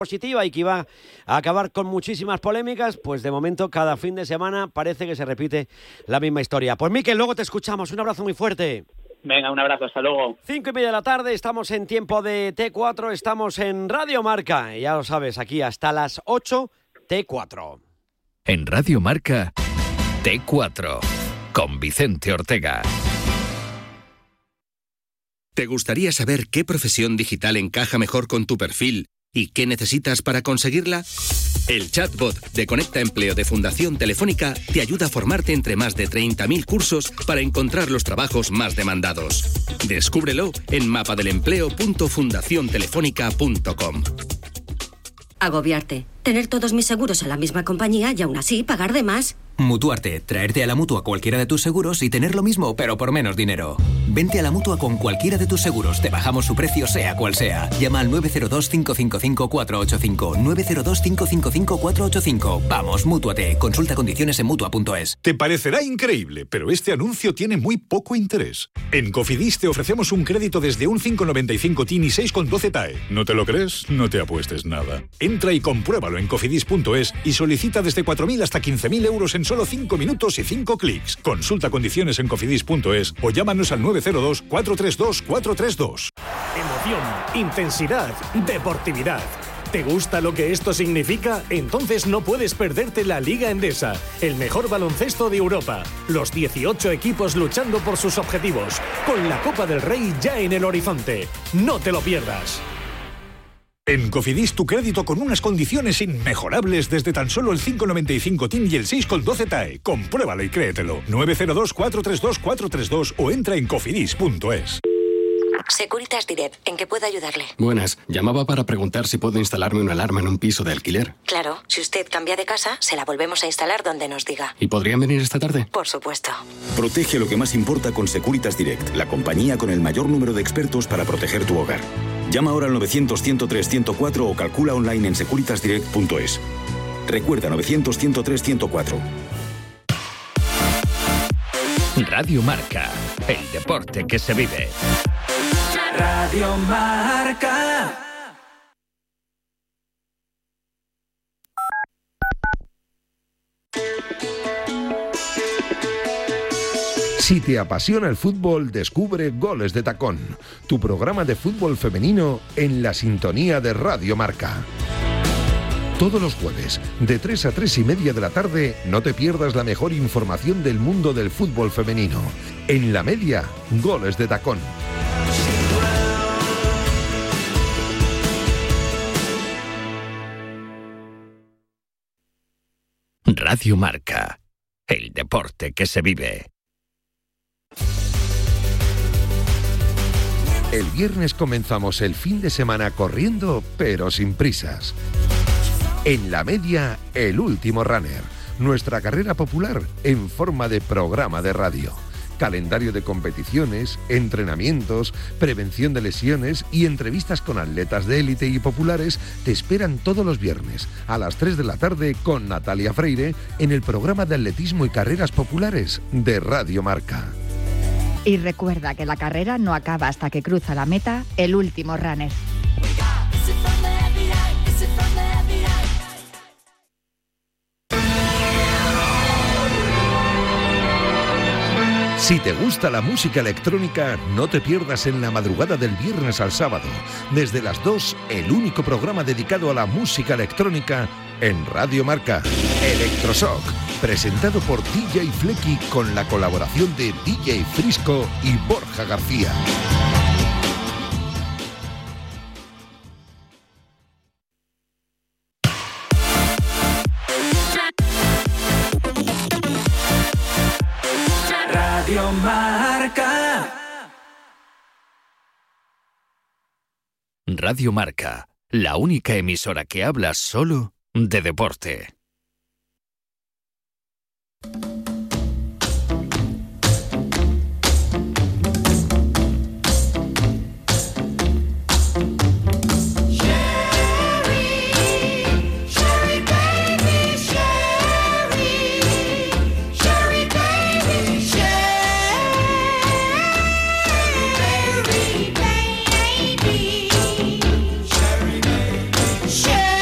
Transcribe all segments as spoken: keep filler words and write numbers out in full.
positiva y que iba a acabar con muchísimas polémicas, pues de momento cada fin de semana parece que se repite la misma historia. Pues Mikel, luego te escuchamos, un abrazo muy fuerte. Venga, un abrazo, hasta luego. Cinco y media de la tarde, estamos en tiempo de T cuatro, estamos en Radio Marca, y ya lo sabes, aquí hasta las ocho, T cuatro. En Radio Marca, T cuatro, con Vicente Ortega. ¿Te gustaría saber qué profesión digital encaja mejor con tu perfil y qué necesitas para conseguirla? El chatbot de Conecta Empleo de Fundación Telefónica te ayuda a formarte entre más de treinta mil cursos para encontrar los trabajos más demandados. Descúbrelo en mapadelempleo punto fundación telefónica punto com. Agobiarte. Tener todos mis seguros en la misma compañía y aún así pagar de más. Mutuarte. Traerte a la Mutua cualquiera de tus seguros y tener lo mismo, pero por menos dinero. Vente a la Mutua con cualquiera de tus seguros. Te bajamos su precio, sea cual sea. Llama al nueve cero dos, cinco cinco cinco, cuatro ocho cinco. nueve cero dos, cinco cinco cinco, cuatro ocho cinco. Vamos, Mútuate. Consulta condiciones en Mutua punto es. Te parecerá increíble, pero este anuncio tiene muy poco interés. En Cofidis te ofrecemos un crédito desde un cinco coma noventa y cinco T I N y seis coma doce T A E. ¿No te lo crees? No te apuestes nada. Entra y compruébalo en cofidis punto es y solicita desde cuatro mil hasta quince mil euros en solo cinco minutos y cinco clics. Consulta condiciones en cofidis punto es o llámanos al nueve cero dos, cuatro tres dos, cuatro tres dos. Emoción, intensidad, deportividad. ¿Te gusta lo que esto significa? Entonces no puedes perderte la Liga Endesa, el mejor baloncesto de Europa. Los dieciocho equipos luchando por sus objetivos, con la Copa del Rey ya en el horizonte. No te lo pierdas. En Cofidis tu crédito con unas condiciones inmejorables desde tan solo el cinco coma noventa y cinco T I N y el seis coma doce T A E. Compruébalo y créetelo. nueve cero dos, cuatro tres dos, cuatro tres dos o entra en cofidis punto es. Securitas Direct, ¿en qué puedo ayudarle? Buenas, llamaba para preguntar si puedo instalarme una alarma en un piso de alquiler. Claro, si usted cambia de casa, se la volvemos a instalar donde nos diga. ¿Y podrían venir esta tarde? Por supuesto. Protege lo que más importa con Securitas Direct, la compañía con el mayor número de expertos para proteger tu hogar. Llama ahora al novecientos, ciento tres, ciento cuatro o calcula online en securitas direct punto es. Recuerda novecientos, ciento tres, ciento cuatro. Radio Marca, el deporte que se vive. Radio Marca. Si te apasiona el fútbol, descubre Goles de Tacón, tu programa de fútbol femenino en la sintonía de Radio Marca. Todos los jueves, de tres a tres y media de la tarde, no te pierdas la mejor información del mundo del fútbol femenino. En la media, Goles de Tacón. Radio Marca, el deporte que se vive. El viernes comenzamos el fin de semana corriendo, pero sin prisas. En la media, el último runner, nuestra carrera popular en forma de programa de radio. Calendario de competiciones, entrenamientos, prevención de lesiones y entrevistas con atletas de élite y populares te esperan todos los viernes a las tres de la tarde con Natalia Freire en el programa de atletismo y carreras populares de Radio Marca. Y recuerda que la carrera no acaba hasta que cruza la meta el último runner. Si te gusta la música electrónica, no te pierdas en la madrugada del viernes al sábado, desde las dos, el único programa dedicado a la música electrónica en Radio Marca, Electroshock, presentado por D J Flecky con la colaboración de D J Frisco y Borja García. Radio Marca. Radio Marca, la única emisora que habla solo de deporte. Sherry,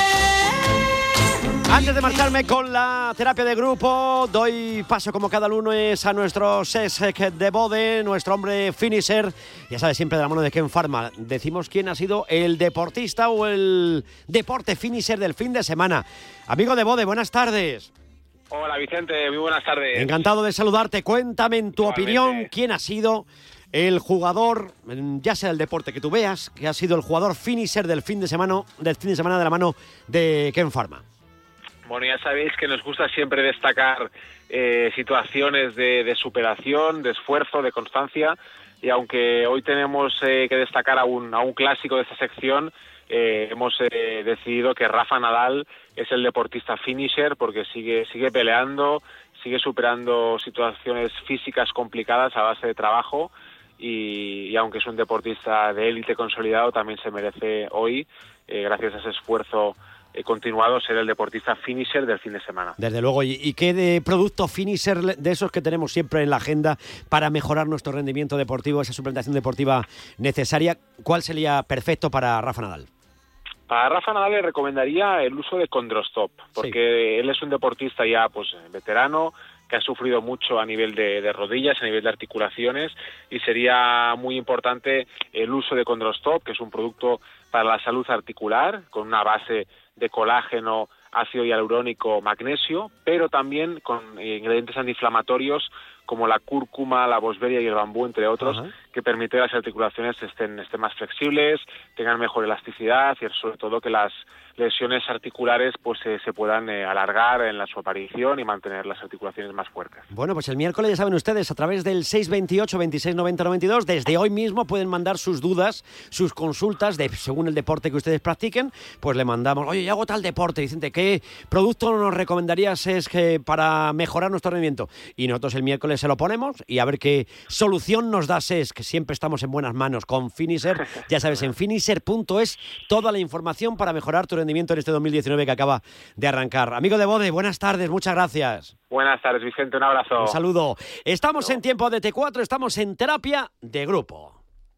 Antes de marcharme con la terapia de grupo, doy paso como cada lunes a nuestro Cesc de Bode, nuestro hombre finisher. Ya sabes, siempre de la mano de Ken Pharma. Decimos quién ha sido el deportista o el deporte finisher del fin de semana. Amigo de Bode, buenas tardes. Hola Vicente, muy buenas tardes. Encantado de saludarte. Cuéntame en tu Igualmente. opinión quién ha sido el jugador, ya sea el deporte que tú veas, que ha sido el jugador finisher del fin de semana, del fin de semana de la mano de Ken Pharma. Bueno, ya sabéis que nos gusta siempre destacar eh, situaciones de, de superación, de esfuerzo, de constancia, y aunque hoy tenemos eh, que destacar a un, a un clásico de esta sección, eh, hemos eh, decidido que Rafa Nadal es el deportista finisher porque sigue, sigue peleando, sigue superando situaciones físicas complicadas a base de trabajo, y, y aunque es un deportista de élite consolidado, también se merece hoy, eh, gracias a ese esfuerzo He continuado ser el deportista finisher del fin de semana. Desde luego. ¿Y, y qué de producto finisher de esos que tenemos siempre en la agenda para mejorar nuestro rendimiento deportivo, esa suplementación deportiva necesaria, cuál sería perfecto para Rafa Nadal? Para Rafa Nadal le recomendaría el uso de Condrostop, porque sí. Él es un deportista ya pues veterano, que ha sufrido mucho a nivel de, de rodillas, a nivel de articulaciones, y sería muy importante el uso de Condrostop, que es un producto para la salud articular, con una base de colágeno, ácido hialurónico, magnesio, pero también con ingredientes antiinflamatorios como la cúrcuma, la boswellia y el bambú, entre otros, uh-huh. que permite que las articulaciones estén, estén más flexibles, tengan mejor elasticidad y sobre todo que las lesiones articulares pues eh, se puedan eh, alargar en la su aparición y mantener las articulaciones más fuertes. Bueno, pues el miércoles, ya saben ustedes, a través del seis veintiocho, veintiséis noventa, noventa y dos, desde hoy mismo pueden mandar sus dudas, sus consultas, de, según el deporte que ustedes practiquen, pues le mandamos, oye, yo hago tal deporte, Vicente, ¿qué producto nos recomendarías es que para mejorar nuestro rendimiento? Y nosotros el miércoles se lo ponemos y a ver qué solución nos da Cesc, que siempre estamos en buenas manos con Finisher. Ya sabes, en finisher punto es toda la información para mejorar tu rendimiento en este dos mil diecinueve que acaba de arrancar. Amigo de Bode, buenas tardes, muchas gracias. Buenas tardes, Vicente, un abrazo. Un saludo. Estamos en tiempo de T cuatro, estamos en terapia de grupo.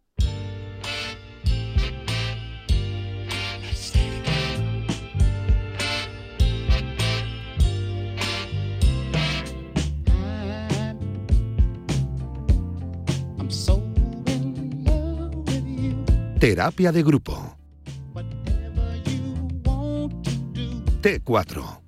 Terapia de grupo. T cuatro.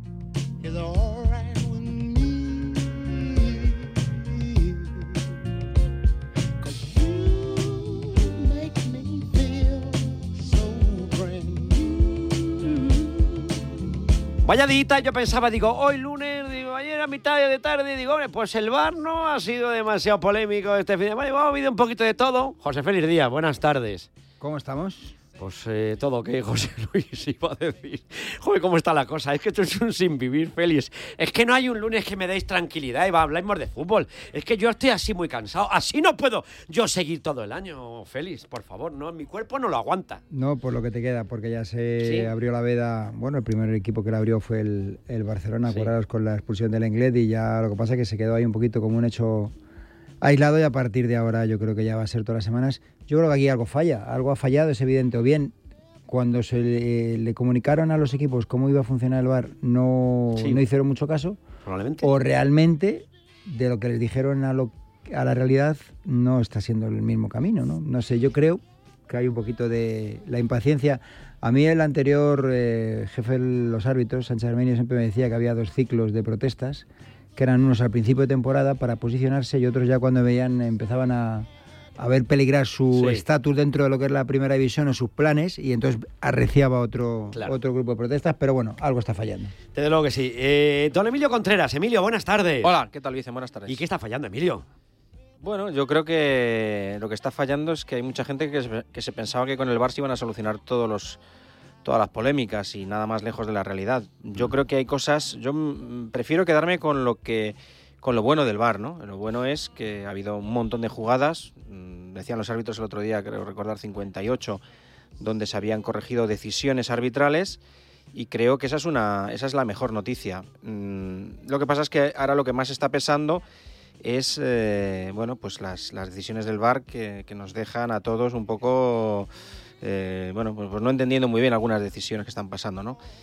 Vaya dita, yo pensaba, digo, hoy lunes, digo, ayer a mitad de tarde, digo, hombre, pues el V A R no ha sido demasiado polémico este fin de semana. Ha habido un poquito de todo. José Félix Díaz, buenas tardes. ¿Cómo estamos? Pues eh, todo, ¿qué, José Luis iba a decir? Joder, ¿cómo está la cosa? Es que esto es un sin vivir, Félix. Es que no hay un lunes que me deis tranquilidad y va a hablarnos de fútbol. Es que yo estoy así muy cansado. Así no puedo yo seguir todo el año, Félix, por favor. No, mi cuerpo no lo aguanta. No, por lo que te queda, porque ya se ¿Sí? abrió la veda. Bueno, el primer equipo que la abrió fue el, el Barcelona, Sí. acordaros, con la expulsión del Lenglet, y ya lo que pasa es que se quedó ahí un poquito como un hecho aislado, y a partir de ahora yo creo que ya va a ser todas las semanas. Yo creo que aquí algo falla, algo ha fallado, es evidente. O bien, cuando se le, le comunicaron a los equipos cómo iba a funcionar el V A R, no, Sí. no hicieron mucho caso. Probablemente. O realmente, de lo que les dijeron a, lo, a la realidad, no está siendo el mismo camino, ¿no? No sé, yo creo que hay un poquito de la impaciencia. A mí el anterior eh, jefe de los árbitros, Sánchez Armenio, siempre me decía que había dos ciclos de protestas, que eran unos al principio de temporada para posicionarse y otros ya cuando veían, empezaban a... a ver peligrar su estatus sí. dentro de lo que es la primera división o sus planes, y entonces arreciaba otro, claro. otro grupo de protestas, pero bueno, algo está fallando. Desde luego que sí. Eh, don Emilio Contreras. Emilio, buenas tardes. Hola, ¿qué tal, Vicente? Buenas tardes. ¿Y qué está fallando, Emilio? Bueno, yo creo que lo que está fallando es que hay mucha gente que se, que se pensaba que con el V A R se iban a solucionar todos los, todas las polémicas y nada más lejos de la realidad. Yo creo que hay cosas... Yo prefiero quedarme con lo que... con lo bueno del V A R, ¿no? Lo bueno es que ha habido un montón de jugadas, decían los árbitros el otro día, creo recordar cincuenta y ocho, donde se habían corregido decisiones arbitrales, y creo que esa es una esa es la mejor noticia. Lo que pasa es que ahora lo que más está pesando es eh, bueno, pues las, las decisiones del V A R que, que nos dejan a todos un poco eh, bueno, pues, pues no entendiendo muy bien algunas decisiones que están pasando, ¿no?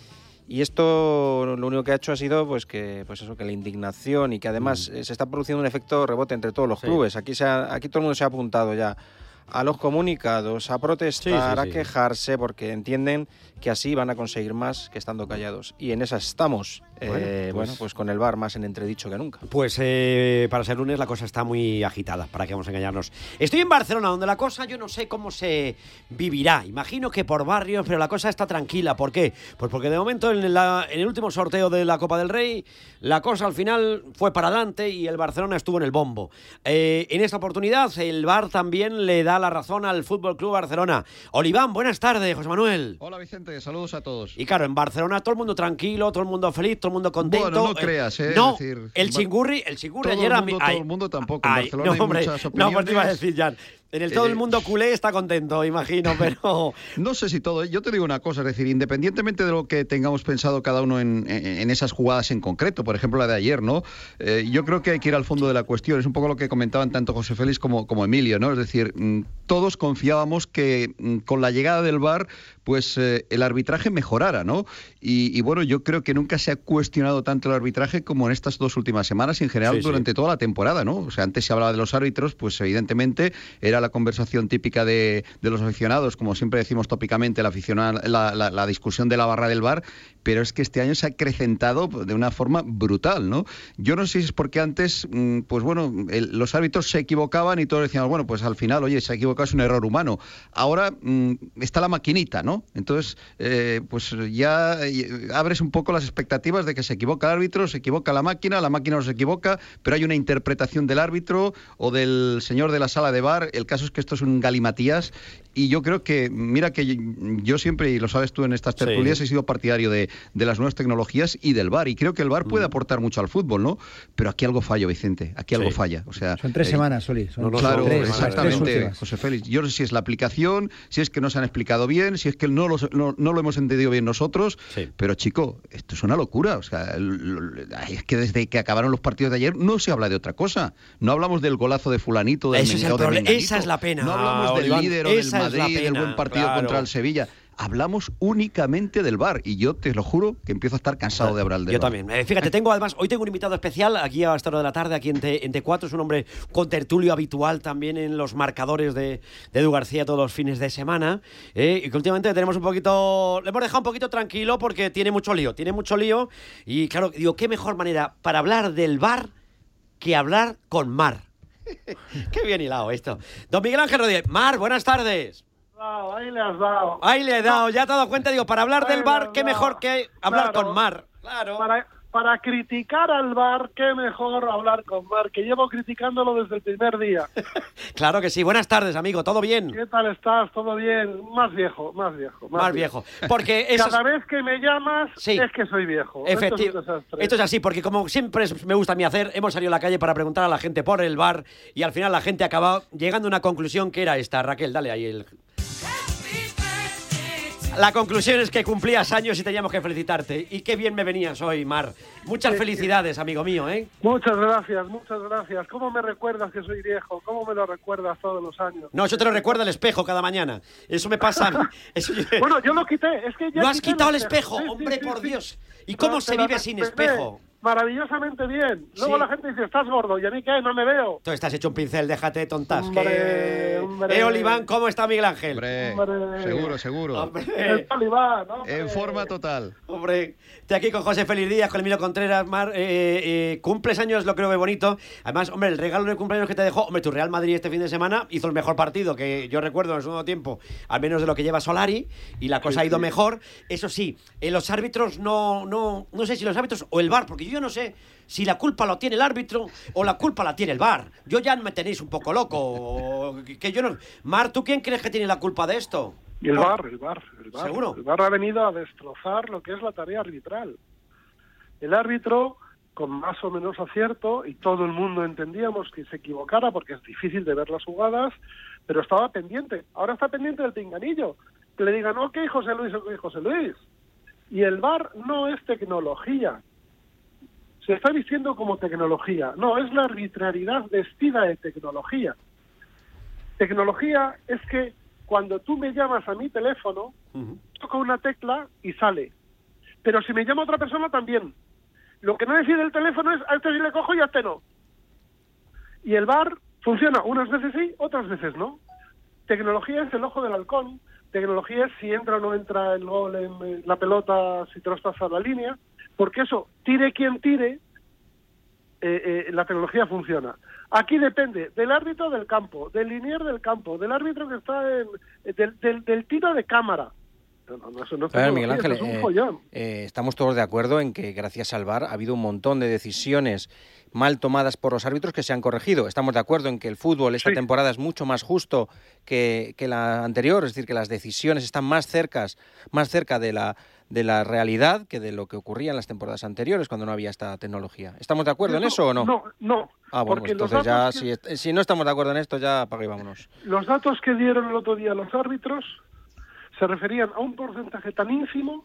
Y esto lo único que ha hecho ha sido pues que pues eso que la indignación y que además mm. se está produciendo un efecto rebote entre todos los sí. clubes. Aquí se ha, aquí todo el mundo se ha apuntado ya a los comunicados, a protestar, sí, sí, sí. a quejarse, porque entienden que así van a conseguir más que estando callados. Y en esas estamos. Bueno, eh, pues, bueno, pues con el V A R más en entredicho que nunca. Pues eh, para ser lunes la cosa está muy agitada, para que vamos a engañarnos. Estoy en Barcelona, donde la cosa yo no sé cómo se vivirá. Imagino que por barrios, pero la cosa está tranquila. ¿Por qué? Pues porque de momento en, la, en el último sorteo de la Copa del Rey, la cosa al final fue para adelante y el Barcelona estuvo en el bombo. Eh, en esta oportunidad el V A R también le da la razón al Fútbol Club Barcelona. Oliván, buenas tardes, José Manuel. Hola Vicente, saludos a todos. Y claro, en Barcelona todo el mundo tranquilo, todo el mundo feliz, todo el mundo contento. Bueno, no creas, ¿eh? No, es decir, el chingurri, el chingurri todo ayer... El mundo, a mí, todo el mundo tampoco, en ay, Barcelona no, hombre, hay muchas opiniones. No, pues te iba a decir, Jan. En el todo el mundo culé está contento, imagino, pero... No sé si todo. Yo te digo una cosa, es decir, independientemente de lo que tengamos pensado cada uno en, en esas jugadas en concreto, por ejemplo la de ayer, ¿no? Eh, yo creo que hay que ir al fondo de la cuestión. Es un poco lo que comentaban tanto José Félix como, como Emilio, ¿no? Es decir, todos confiábamos que con la llegada del V A R, pues eh, el arbitraje mejorara, ¿no? Y, y bueno, yo creo que nunca se ha cuestionado tanto el arbitraje como en estas dos últimas semanas y en general sí, durante sí. toda la temporada, ¿no? O sea, antes se hablaba de los árbitros, pues evidentemente era la conversación típica de, de los aficionados, como siempre decimos tópicamente, la, aficionada, la, la, la discusión de la barra del V A R, pero es que este año se ha acrecentado de una forma brutal, ¿no? Yo no sé si es porque antes, pues bueno, el, los árbitros se equivocaban y todos decíamos, bueno, pues al final, oye, se ha equivocado, es un error humano. Ahora mmm, está la maquinita, ¿no? Entonces, eh, pues ya abres un poco las expectativas de que se equivoca el árbitro, se equivoca la máquina, la máquina no se equivoca, pero hay una interpretación del árbitro o del señor de la sala de V A R. El caso es que esto es un galimatías y yo creo que, mira que yo, yo siempre, y lo sabes tú en estas tertulias, sí. he sido partidario de, de las nuevas tecnologías y del V A R, y creo que el V A R mm. puede aportar mucho al fútbol, ¿no? Pero aquí algo falla, Vicente, aquí algo sí. falla. O sea, son tres eh, semanas, Soli. Son no, no, claro, tres, exactamente, tres José Félix. Yo no sé si es la aplicación, si es que no se han explicado bien, si es que no lo, no, no lo hemos entendido bien nosotros, sí. pero chico, esto es una locura. O sea, es que desde que acabaron los partidos de ayer no se habla de otra cosa. No hablamos del golazo de fulanito, del Ese es el de Menganito. Esa es la pena. No hablamos del Oliván, líder o del Madrid, del buen partido claro. contra el Sevilla. Hablamos únicamente del V A R y yo te lo juro que empiezo a estar cansado de hablar del Yo V A R. también. Eh, fíjate, tengo además, hoy tengo un invitado especial aquí a esta hora de la tarde, aquí en, T, en T cuatro, es un hombre contertulio habitual también en los marcadores de, de Edu García todos los fines de semana, eh, y que últimamente tenemos un poquito, le hemos dejado un poquito tranquilo porque tiene mucho lío, tiene mucho lío y claro, digo, qué mejor manera para hablar del V A R que hablar con Mar. Qué bien hilado esto. Don Miguel Ángel Rodríguez. Mar, buenas tardes. Ahí le has dado. Ahí le he dado, ya te has dado cuenta, digo, para hablar ahí del V A R, qué mejor que hablar claro, con Mar. Claro. Para, para criticar al V A R, qué mejor hablar con Mar, que llevo criticándolo desde el primer día. Claro que sí. Buenas tardes, amigo, ¿todo bien? ¿Qué tal estás? ¿Todo bien? Más viejo, más viejo. Más, más viejo. viejo. Porque esas... Cada vez que me llamas sí. es que soy viejo. Efectivo. Esto, es Esto es así, porque como siempre me gusta a mí hacer, hemos salido a la calle para preguntar a la gente por el V A R y al final la gente ha acabado llegando a una conclusión que era esta. Raquel, dale ahí el... La conclusión es que cumplías años y teníamos que felicitarte. Y qué bien me venías hoy, Mar. Muchas sí, felicidades, sí. amigo mío, ¿eh? Muchas gracias, muchas gracias. ¿Cómo me recuerdas que soy viejo? ¿Cómo me lo recuerdas todos los años? No, yo te lo recuerdo al espejo cada mañana. Eso me pasa a mí. Eso yo... Bueno, yo lo quité. Es que ya ¿Lo has quitado el espejo? espejo. Sí, Hombre, sí, sí, por sí. Dios. ¿Y cómo Pero se vive sin espejo? Maravillosamente bien. Luego sí. la gente dice, estás gordo. ¿Y a mí qué? No me veo. Tú estás hecho un pincel, déjate de tontas. Hombre, que... hombre. Eh, Oliván, ¿cómo está Miguel Ángel? Hombre, hombre. seguro, seguro. Hombre. El Oliván, ¿no? En forma total. Hombre, estoy aquí con José Félix Díaz, con Emilio Contreras. Mar, eh, eh, cumples años, lo creo que bonito. Además, hombre, el regalo de cumpleaños que te dejó, hombre, tu Real Madrid este fin de semana hizo el mejor partido que yo recuerdo en el segundo tiempo, al menos de lo que lleva Solari, y la cosa sí, ha ido sí. mejor. Eso sí, eh, los árbitros no, no, no sé si los árbitros o el V A R, porque yo no sé si la culpa lo tiene el árbitro o la culpa la tiene el V A R. Yo ya me tenéis un poco loco. Que yo no... Mar, ¿tú quién crees que tiene la culpa de esto? Y el V A R, el V A R, el V A R. ¿Seguro? El V A R ha venido a destrozar lo que es la tarea arbitral. El árbitro, con más o menos acierto, y todo el mundo entendíamos que se equivocara porque es difícil de ver las jugadas, pero estaba pendiente. Ahora está pendiente del pinganillo. Que le digan, ok, José Luis, ok, José Luis. Y el V A R no es tecnología. Se está diciendo como tecnología. No, es la arbitrariedad vestida de tecnología. Tecnología es que cuando tú me llamas a mi teléfono, uh-huh. toco una tecla y sale. Pero si me llama otra persona también. Lo que no decide el teléfono es a este sí le cojo y a este no. Y el V A R funciona unas veces sí, otras veces no. Tecnología es el ojo del halcón. Tecnología es si entra o no entra el gol en la pelota, si traspasa la línea. Porque eso, tire quien tire, eh, eh, la tecnología funciona. Aquí depende del árbitro del campo, del linier del campo, del árbitro que está en... del, del, del tiro de cámara. No, no, eso no Claro, Miguel Ángel, es un eh, follón. eh, estamos todos de acuerdo en que gracias al V A R ha habido un montón de decisiones mal tomadas por los árbitros que se han corregido. Estamos de acuerdo en que el fútbol esta sí. temporada es mucho más justo que, que la anterior, es decir, que las decisiones están más cercas, más cerca de la de la realidad que de lo que ocurría en las temporadas anteriores cuando no había esta tecnología. ¿Estamos de acuerdo eso, en eso o no? No, no. Ah, bueno, pues entonces ya, que... si, si no estamos de acuerdo en esto, ya apaga y vámonos. Los datos que dieron el otro día los árbitros se referían a un porcentaje tan ínfimo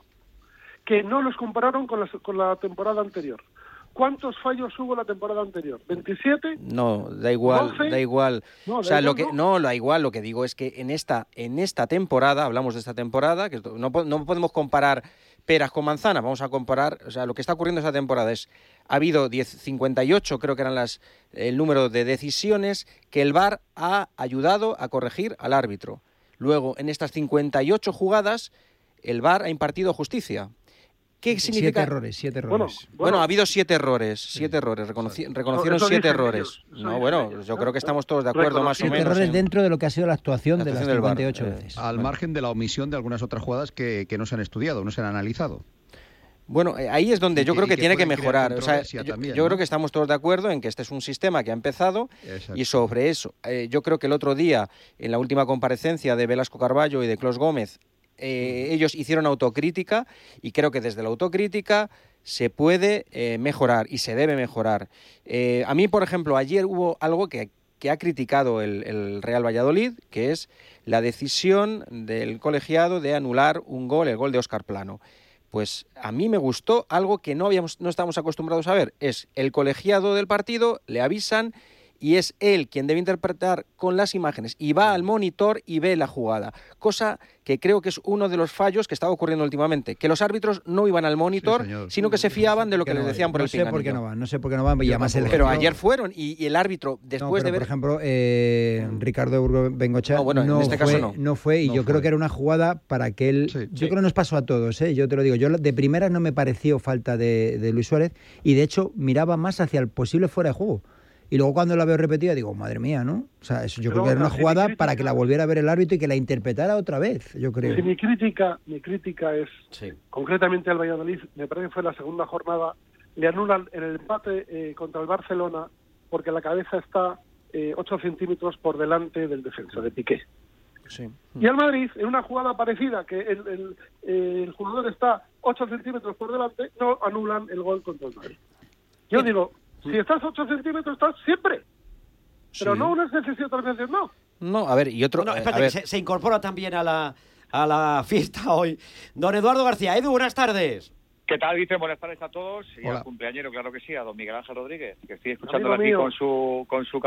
que no los compararon con la, con la temporada anterior. ¿Cuántos fallos hubo la temporada anterior? ¿veintisiete? No, da igual, ¿doce? da igual. No, da o sea, igual, lo que no. no, da igual, lo que digo es que en esta en esta temporada, hablamos de esta temporada, que no, no podemos comparar peras con manzanas, vamos a comparar, o sea, lo que está ocurriendo esta temporada es ha habido diez, cincuenta y ocho, creo que eran las el número de decisiones que el V A R ha ayudado a corregir al árbitro. Luego, en estas cincuenta y ocho jugadas, el V A R ha impartido justicia. ¿Qué significa? Siete errores, siete errores. Bueno, bueno, bueno ha habido siete errores, siete sí. errores, Reconoci- reconocieron no, siete errores. Ellos, no, bueno, ellos, yo ¿no? creo que estamos todos de acuerdo más o menos. Siete errores en... dentro de lo que ha sido la actuación la de las cincuenta y ocho veces. Al bueno. margen de la omisión de algunas otras jugadas que, que no se han estudiado, no se han analizado. Bueno, ahí es donde yo y, creo que, que tiene que mejorar. O sea, yo, también, yo ¿no? creo que estamos todos de acuerdo en que este es un sistema que ha empezado. Exacto. Y sobre eso, eh, yo creo que el otro día, en la última comparecencia de Velasco Carballo y de Clos Gómez, eh, ellos hicieron autocrítica y creo que desde la autocrítica se puede eh, mejorar y se debe mejorar. Eh, a mí, por ejemplo, ayer hubo algo que, que ha criticado el, el Real Valladolid, que es la decisión del colegiado de anular un gol, el gol de Óscar Plano. Pues a mí me gustó algo que no habíamos, no estamos acostumbrados a ver. Es el colegiado del partido, le avisan y es él quien debe interpretar con las imágenes y va al monitor y ve la jugada. Cosa que creo que es uno de los fallos que estaba ocurriendo últimamente, que los árbitros no iban al monitor, sí, sino que se fiaban de lo que les decían por no el pinganillo. No sé por qué no van, no sé por qué no van. Y además el pero ejemplo... ayer fueron y, y el árbitro, después no, de ver... por ejemplo, eh, Ricardo Burgo Bengochea no, bueno, no, en este fue, caso no. no fue y no yo fue. creo que era una jugada para que él... Sí, yo sí. creo que nos pasó a todos, ¿eh? Yo te lo digo, yo de primeras no me pareció falta de, de Luis Suárez y de hecho miraba más hacia el posible fuera de juego. Y luego cuando la veo repetida digo, madre mía, ¿no? O sea, eso yo Pero creo que era una si jugada crítica, para que la volviera a ver el árbitro y que la interpretara otra vez, yo creo. Si mi crítica, mi crítica es, sí. concretamente al Valladolid, me parece que fue la segunda jornada, le anulan en el empate eh, contra el Barcelona porque la cabeza está eh, ocho centímetros por delante del defensa, de Piqué. Sí. Y al Madrid, en una jugada parecida, que el, el, eh, el jugador está ocho centímetros por delante, no anulan el gol contra el Madrid. Yo Bien. digo... Si estás ocho centímetros, estás siempre. Pero sí. no unas veces y otras veces no. No, a ver, y otro... No, eh, espérate, a ver. que se, se incorpora también a la, a la fiesta hoy don Eduardo García. Edu, buenas tardes. ¿Qué tal, Vicente? Buenas tardes a todos. Y Hola. al cumpleañero, claro que sí, a don Miguel Ángel Rodríguez, que estoy escuchándolo Amigo aquí mío. con su con su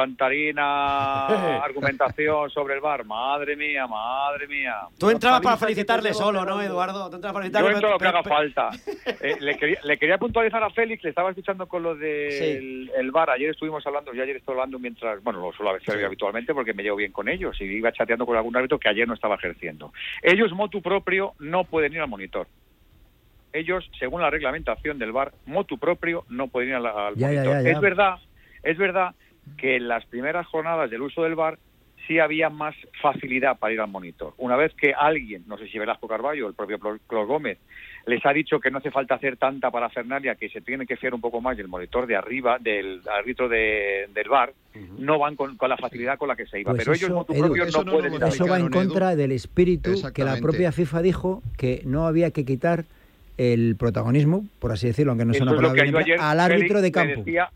cantarina argumentación sobre el V A R. Madre mía, madre mía. Tú entrabas para palizas que felicitarle te solo, llevo ¿no, pegando. Eduardo? Tú entrabas para Yo felicitarle. entro lo que pero- haga pero- falta. Eh, le, quería, le quería puntualizar a Félix, le estaba escuchando con lo del Sí. el V A R. Ayer estuvimos hablando, yo ayer estoy hablando mientras, bueno, lo suelo hacer habitualmente porque me llevo bien con ellos y iba chateando con algún árbitro que ayer no estaba ejerciendo. Ellos, motu propio, no pueden ir al monitor. Ellos, según la reglamentación del V A R, motu propio, no pueden ir al, al Ya, ya, monitor. ya, ya. Es verdad, es verdad que en las primeras jornadas del uso del V A R sí había más facilidad para ir al monitor. Una vez que alguien, no sé si Velasco Carballo o el propio Clos Gómez, les ha dicho que no hace falta hacer tanta parafernalia, que se tiene que fiar un poco más del monitor de arriba, del árbitro de, del V A R, uh-huh. no van con, con la facilidad con la que se iba. Pues Pero eso, ellos, motu Edu, propio, eso no no pueden lo ir al Eso va en Edu. contra del espíritu que la propia FIFA dijo que no había que quitar el protagonismo, por así decirlo, aunque no es Eso una es lo palabra que bien yo empleada, ayer, al árbitro Félix, de le campo. decía,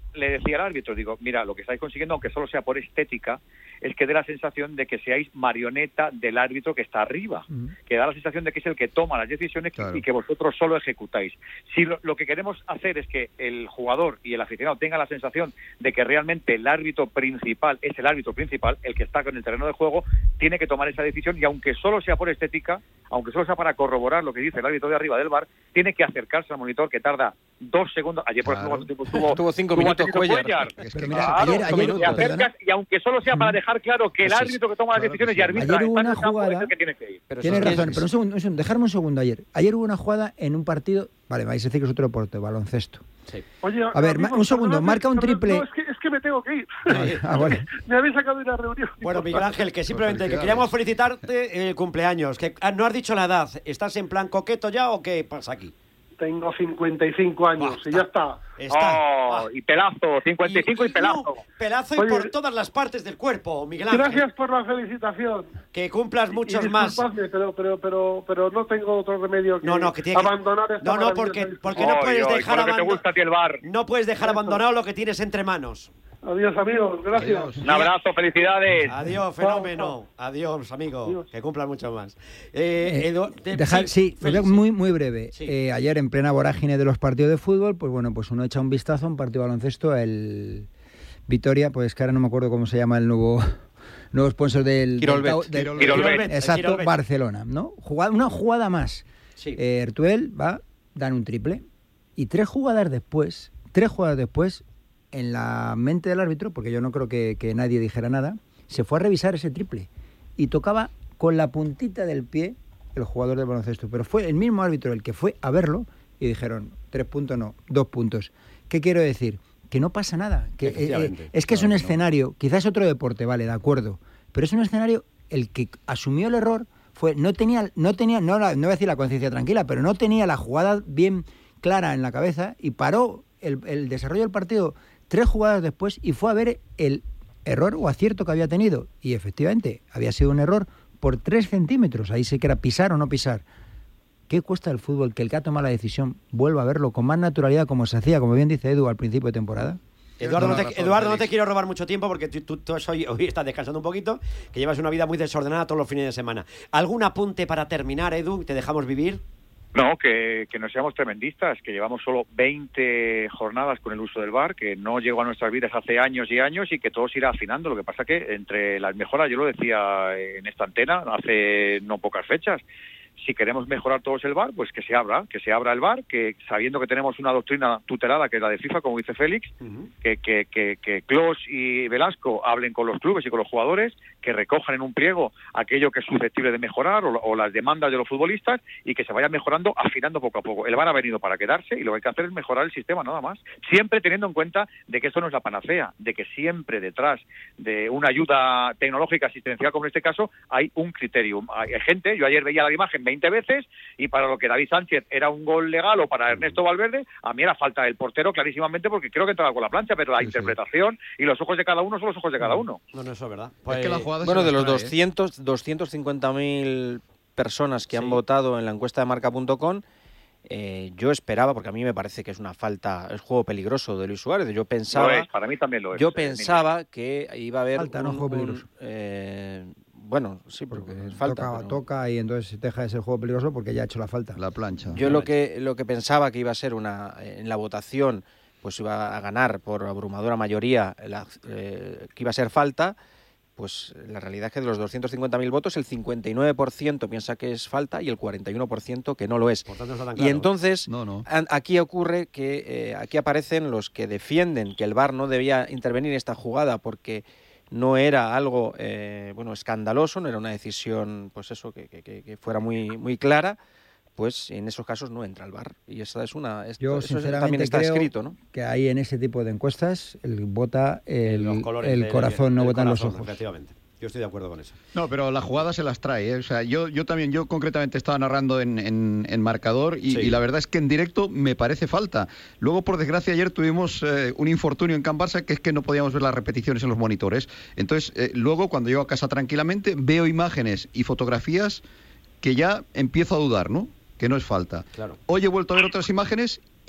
le decía al árbitro, digo, mira, lo que estáis consiguiendo, aunque solo sea por estética, es que dé la sensación de que seáis marioneta del árbitro que está arriba, uh-huh. que da la sensación de que es el que toma las decisiones claro. y que vosotros solo ejecutáis. Si lo, lo que queremos hacer es que el jugador y el aficionado tengan la sensación de que realmente el árbitro principal es el árbitro principal, el que está con el terreno de juego, tiene que tomar esa decisión y aunque solo sea por estética, aunque solo sea para corroborar lo que dice el árbitro de arriba del V A R, tiene que acercarse al monitor que tarda dos segundos. Ayer, por claro. ejemplo, tuvo, tuvo cinco tuvo minutos Cuellar. Cuellar. Es que, mira, claro, ayer, ayer, te acercas y aunque solo sea para dejar claro que el árbitro que toma las decisiones y arbitra ayer hubo está una jugada, es el que tiene que ir. Pero tienes razón, pero un segundo, un segundo, dejarme un segundo ayer. Ayer hubo una jugada en un partido, vale, vais a decir que es otro deporte, baloncesto. Sí. Oye, a ver, amigos, un segundo, perdón, marca un perdón, triple. No, es que, es que me tengo que ir. Ah, vale. Me habéis sacado de una reunión. Bueno, Miguel Ángel, que simplemente que queríamos felicitarte el cumpleaños. Que no has dicho la edad. ¿Estás en plan coqueto ya o qué pasa aquí? Tengo cincuenta y cinco años bah, y ya está. Está. Oh, y pelazo, cincuenta y cinco y, y pelazo. No, pelazo y Oye, por todas las partes del cuerpo, Miguel Ángel. Gracias por la felicitación. Que cumplas muchos y, y más. Pero, pero, pero, pero no tengo otro remedio que no, no, que tiene abandonar que... esta No, no, porque, porque no puedes oh, dejar abandonado. No puedes dejar Eso. abandonado lo que tienes entre manos. Adiós, amigos. Gracias. Adiós. Un abrazo, felicidades. Adiós, fenómeno. Adiós, amigo. Adiós. Que cumplan mucho más. Eh, Edu, eh, dejar, sí, sí muy, muy breve. Sí. Eh, ayer, en plena vorágine de los partidos de fútbol, pues bueno, pues uno echa un vistazo a un partido de baloncesto, el Vitoria, pues que ahora no me acuerdo cómo se llama el nuevo... nuevo sponsor del... Quirolbet. Del, del, Quirolbet. Quirolbet. Exacto, Quirolbet. Barcelona, ¿no? Jugada, una jugada más. Sí. Eh, Ertuel va, dan un triple y tres jugadas después, tres jugadas después, en la mente del árbitro, porque yo no creo que, que nadie dijera nada, se fue a revisar ese triple y tocaba con la puntita del pie el jugador del baloncesto, pero fue el mismo árbitro el que fue a verlo y dijeron, tres puntos no, dos puntos. ¿Qué quiero decir? Que no pasa nada, que eh, eh, es que claro, es un escenario, no. Quizás otro deporte, vale, de acuerdo, pero es un escenario, el que asumió el error fue, no tenía, no tenía, no, la, no voy a decir la conciencia tranquila, pero no tenía la jugada bien clara en la cabeza y paró el, el desarrollo del partido tres jugadas después y fue a ver el error o acierto que había tenido. Y efectivamente, había sido un error por tres centímetros. Ahí sí que era pisar o no pisar. ¿Qué cuesta el fútbol que el que ha tomado la decisión vuelva a verlo con más naturalidad como se hacía, como bien dice Edu, al principio de temporada? Eduardo, no te, Eduardo, no te quiero robar mucho tiempo porque tú, tú, tú hoy, hoy estás descansando un poquito, que llevas una vida muy desordenada todos los fines de semana. ¿Algún apunte para terminar, Edu? ¿Te dejamos vivir? No, que, que no seamos tremendistas, que llevamos solo veinte jornadas con el uso del V A R, que no llegó a nuestras vidas hace años y años y que todo se irá afinando. Lo que pasa que entre las mejoras, yo lo decía en esta antena hace no pocas fechas, si queremos mejorar todos el V A R, pues que se abra, que se abra el V A R, que sabiendo que tenemos una doctrina tutelada que es la de FIFA, como dice Félix, uh-huh. que, que, que, que Clos y Velasco hablen con los clubes y con los jugadores, que recojan en un pliego aquello que es susceptible de mejorar o, o las demandas de los futbolistas y que se vaya mejorando, afinando poco a poco. El V A R ha venido para quedarse y lo que hay que hacer es mejorar el sistema, nada más. Siempre teniendo en cuenta de que esto no es la panacea, de que siempre detrás de una ayuda tecnológica asistencial, como en este caso, hay un criterio. Hay gente, yo ayer veía la imagen veinte veces y para lo que David Sánchez era un gol legal o para Ernesto Valverde, a mí era falta del portero clarísimamente porque creo que entraba con la plancha, pero la sí, interpretación sí. y los ojos de cada uno son los ojos de cada uno. No, no, eso es verdad. Pues, es que la jugada bueno, de los doscientos, doscientos cincuenta mil personas que sí. han votado en la encuesta de marca punto com, eh, yo esperaba, porque a mí me parece que es una falta, es juego peligroso de Luis Suárez, yo pensaba... Lo es, para mí también lo es. Yo eh, pensaba que iba a haber... Falta, un, no juego peligroso. Un, eh, Bueno, sí, porque es falta. Toca, pero... toca y entonces deja de ser juego peligroso porque ya ha hecho la falta. La plancha. Yo lo que lo que pensaba que iba a ser una en la votación, pues iba a ganar por abrumadora mayoría la, eh, que iba a ser falta, pues la realidad es que de los doscientos cincuenta mil votos el cincuenta y nueve por ciento piensa que es falta y el cuarenta y uno por ciento que no lo es. Por tanto, no está tan y claro. entonces no, no. aquí ocurre que eh, aquí aparecen los que defienden que el V A R no debía intervenir en esta jugada porque no era algo eh, bueno escandaloso, no era una decisión pues eso que, que, que fuera muy muy clara, pues en esos casos no entra el V A R y esa es una esto, yo eso sinceramente también está creo escrito, ¿no? Que hay en ese tipo de encuestas el vota el, los colores el de, corazón, no votan los ojos. Efectivamente. Yo estoy de acuerdo con eso. No, pero la jugada se las trae, ¿eh? O sea, yo, yo también, yo concretamente estaba narrando en, en, en marcador y, sí. y la verdad es que en directo me parece falta. Luego, por desgracia, ayer tuvimos eh, un infortunio en Can Barça que es que no podíamos ver las repeticiones en los monitores. Entonces, eh, luego, cuando llego a casa tranquilamente, veo imágenes y fotografías que ya empiezo a dudar, ¿no? Que no es falta. Claro. Hoy he vuelto a ver otras imágenes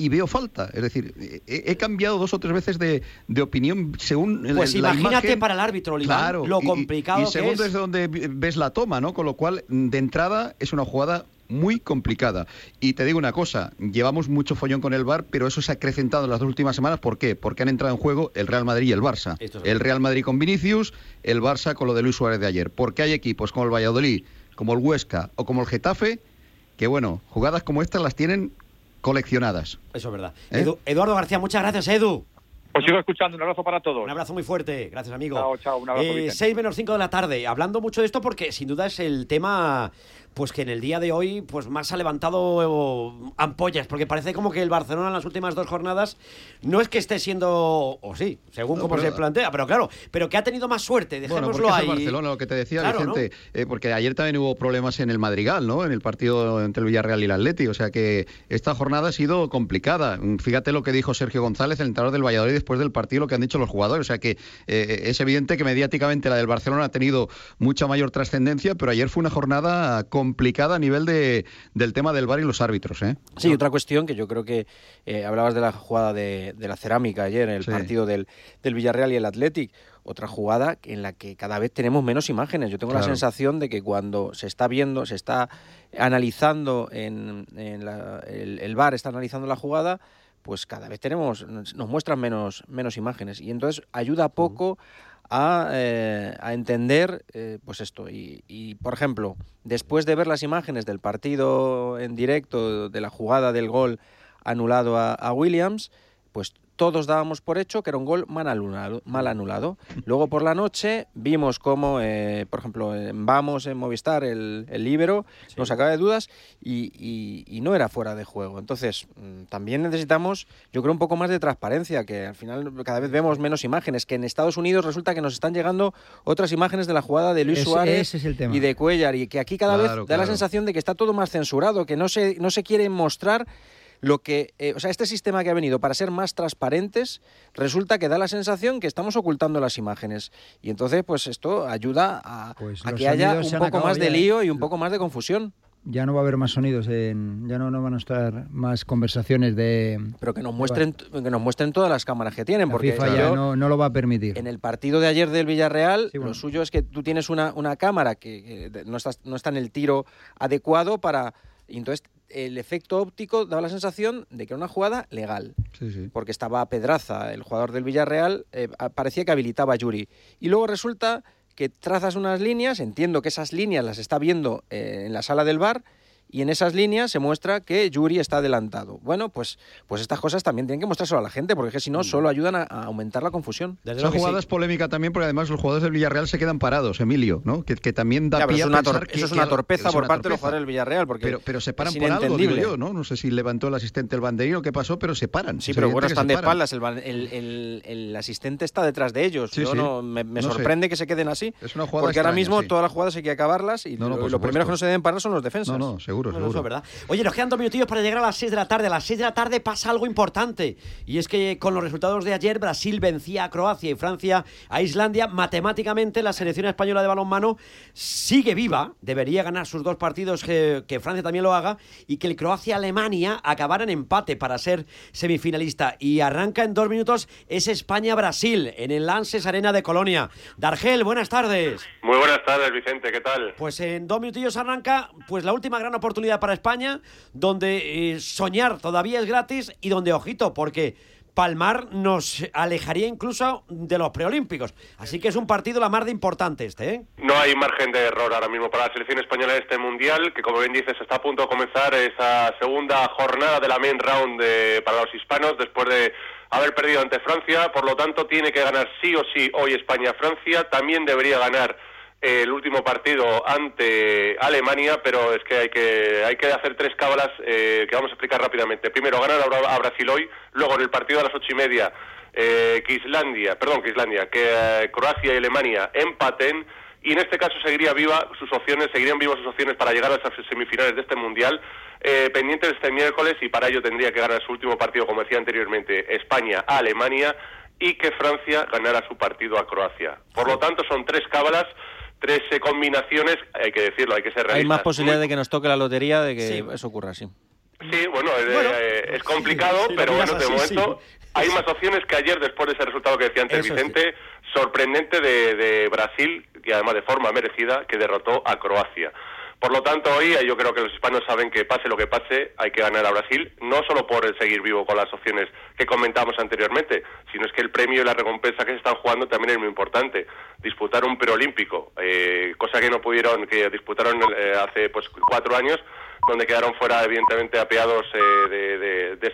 y veo falta. Es decir, he, he cambiado dos o tres veces de, de opinión según pues la imagínate imagen. para el árbitro, Oliván, claro, lo y, complicado y, y que según es. desde donde ves la toma, ¿no? Con lo cual, de entrada, es una jugada muy complicada. Y te digo una cosa, llevamos mucho follón con el V A R, pero eso se ha acrecentado en las dos últimas semanas. ¿Por qué? Porque han entrado en juego el Real Madrid y el Barça. El Real Madrid con Vinicius, el Barça con lo de Luis Suárez de ayer. Porque hay equipos como el Valladolid, como el Huesca o como el Getafe, que bueno, jugadas como estas las tienen coleccionadas. Eso es verdad. ¿Eh? Edu, Eduardo García, muchas gracias, Edu. Os sigo escuchando, un abrazo para todos. Un abrazo muy fuerte, gracias amigo. Chao, chao, un abrazo. Eh, seis menos cinco de la tarde, hablando mucho de esto porque sin duda es el tema pues que en el día de hoy pues más ha levantado eh, ampollas, porque parece como que el Barcelona en las últimas dos jornadas no es que esté siendo, o sí, según No, como pero- se plantea, pero claro, pero que ha tenido más suerte, Bueno, dejémoslo porque es ahí. el Barcelona, lo que te decía Claro, Vicente, eh, porque ayer también hubo problemas en el Madrigal, ¿no? En el partido entre el Villarreal y el Atleti, o sea que esta jornada ha sido complicada. Fíjate lo que dijo Sergio González, el entrenador del Valladolid, después del partido, lo que han dicho los jugadores, o sea que eh, es evidente que mediáticamente la del Barcelona ha tenido mucha mayor trascendencia, pero ayer fue una jornada complicada a nivel de, del tema del V A R y los árbitros, ¿eh? Sí, otra cuestión que yo creo que eh, hablabas de la jugada de, de la cerámica ayer en el Sí. partido del, del Villarreal y el Athletic. Otra jugada en la que cada vez tenemos menos imágenes. Yo tengo Claro. la sensación de que cuando se está viendo, se está analizando en, en la, el, el V A R está analizando la jugada, pues cada vez tenemos, nos muestran menos, menos imágenes. Y entonces ayuda poco a, eh, a entender eh, pues esto. Y, y, por ejemplo, después de ver las imágenes del partido en directo, de la jugada del gol anulado a, a Williams, pues todos dábamos por hecho que era un gol mal anulado. Mal anulado. Luego por la noche vimos cómo, eh, por ejemplo, en Vamos, en Movistar, el, el líbero Sí. nos sacaba de dudas y, y, y no era fuera de juego. Entonces, mm, también necesitamos, yo creo, un poco más de transparencia, que al final cada vez vemos menos imágenes, que en Estados Unidos resulta que nos están llegando otras imágenes de la jugada de Luis Ese- Suárez ese es el tema. y de Cuellar, y que aquí cada Claro, vez da claro. la sensación de que está todo más censurado, que no se, no se quiere mostrar lo que, eh, o sea, este sistema que ha venido para ser más transparentes, resulta que da la sensación que estamos ocultando las imágenes. Y entonces, pues esto ayuda a, Pues a los que haya sonidos un se han poco acabado más de ya, ¿eh? lío y un poco más de confusión. Ya no va a haber más sonidos, en, ya no, no van a estar más conversaciones de... Pero que nos muestren, que nos muestren todas las cámaras que tienen, La porque FIFA ya yo- no, no lo va a permitir. en el partido de ayer del Villarreal, Sí, bueno. lo suyo es que tú tienes una, una cámara que, que no, está, no está en el tiro adecuado para... Y entonces el efecto óptico daba la sensación de que era una jugada legal. Sí, sí. Porque estaba Pedraza, el jugador del Villarreal, eh, parecía que habilitaba a Yuri. Y luego resulta que trazas unas líneas, entiendo que esas líneas las está viendo eh, en la sala del V A R, y en esas líneas se muestra que Yuri está adelantado. Bueno, pues, pues estas cosas también tienen que mostrárselo a la gente, porque es que si no, solo ayudan a, a aumentar la confusión. Esa jugada es polémica también porque además los jugadores del Villarreal se quedan parados, Emilio, ¿no? Que, que también da Ya, pero pie eso a es una, pensar tor- que- eso es que una al- torpeza es por una parte de los torpeza. jugadores del Villarreal, porque Pero, pero se paran es por algo, digo inentendible. yo, ¿no? No sé si levantó el asistente el banderín, qué pasó, pero se paran. Sí, Es pero evidente bueno, que están se de paran. espaldas, el, ban- el, el- el asistente está detrás de ellos. Sí, Yo sí. no, me, me No sé. sorprende que se queden así, Es una jugada porque ahora extraña, mismo sí. todas las jugadas hay que acabarlas y No, no, lo, por lo supuesto. primero que no se deben parar son los defensas. No, no, seguro, Bueno, eso seguro. es verdad. Oye, nos quedan dos minutillos para llegar a las seis de la tarde. A las seis de la tarde pasa algo importante. Y es que con los resultados de ayer, Brasil vencía a Croacia y Francia a Islandia. Matemáticamente, la selección española de balonmano sigue viva. Debería ganar sus dos partidos, que, que Francia también lo haga. Y que el Croacia-Alemania acabara en empate para ser semifinalista. Y arranca en dos minutos es España-Brasil en el Lances Arena de Colonia. Dargel, buenas tardes. Muy buenas tardes, Vicente, ¿qué tal? Pues en dos minutillos arranca pues la última gran oportunidad para España, donde eh, soñar todavía es gratis y donde, ojito, porque palmar nos alejaría incluso de los preolímpicos. Así que es un partido la mar de importante este, ¿eh? No hay margen de error ahora mismo para la selección española en este Mundial, que como bien dices está a punto de comenzar esa segunda jornada de la main round de, para los hispanos, después de haber perdido ante Francia. Por lo tanto, tiene que ganar sí o sí hoy España-Francia. También debería ganar el último partido ante Alemania, pero es que hay que hay que hacer tres cábalas eh, que vamos a explicar rápidamente. Primero, ganar a, a Brasil hoy, luego en el partido a las ocho y media eh, que Islandia, perdón, que Islandia, que eh, Croacia y Alemania empaten, y en este caso seguiría viva sus opciones, seguirían vivas sus opciones para llegar a las semifinales de este Mundial, eh, pendientes este miércoles, y para ello tendría que ganar su último partido, como decía anteriormente, España a Alemania, y que Francia ganara su partido a Croacia. Por lo tanto, son tres cábalas, tres eh, combinaciones, hay que decirlo, hay que ser realistas. Hay más posibilidad Muy- de que nos toque la lotería de que Sí. eso ocurra así. Sí, bueno, es, Bueno, eh, es complicado, sí, sí, pero lo bueno, miras de así, momento sí. hay más opciones que ayer después de ese resultado que decía antes Eso Vicente, sorprendente de, de Brasil, y además de forma merecida, que derrotó a Croacia. Por lo tanto, hoy yo creo que los hispanos saben que pase lo que pase, hay que ganar a Brasil, no solo por el seguir vivo con las opciones que comentamos anteriormente, sino es que el premio y la recompensa que se están jugando también es muy importante. Disputar un preolímpico, eh, cosa que no pudieron, que disputaron eh, hace pues cuatro años, donde quedaron fuera, evidentemente, apeados eh, de, de, de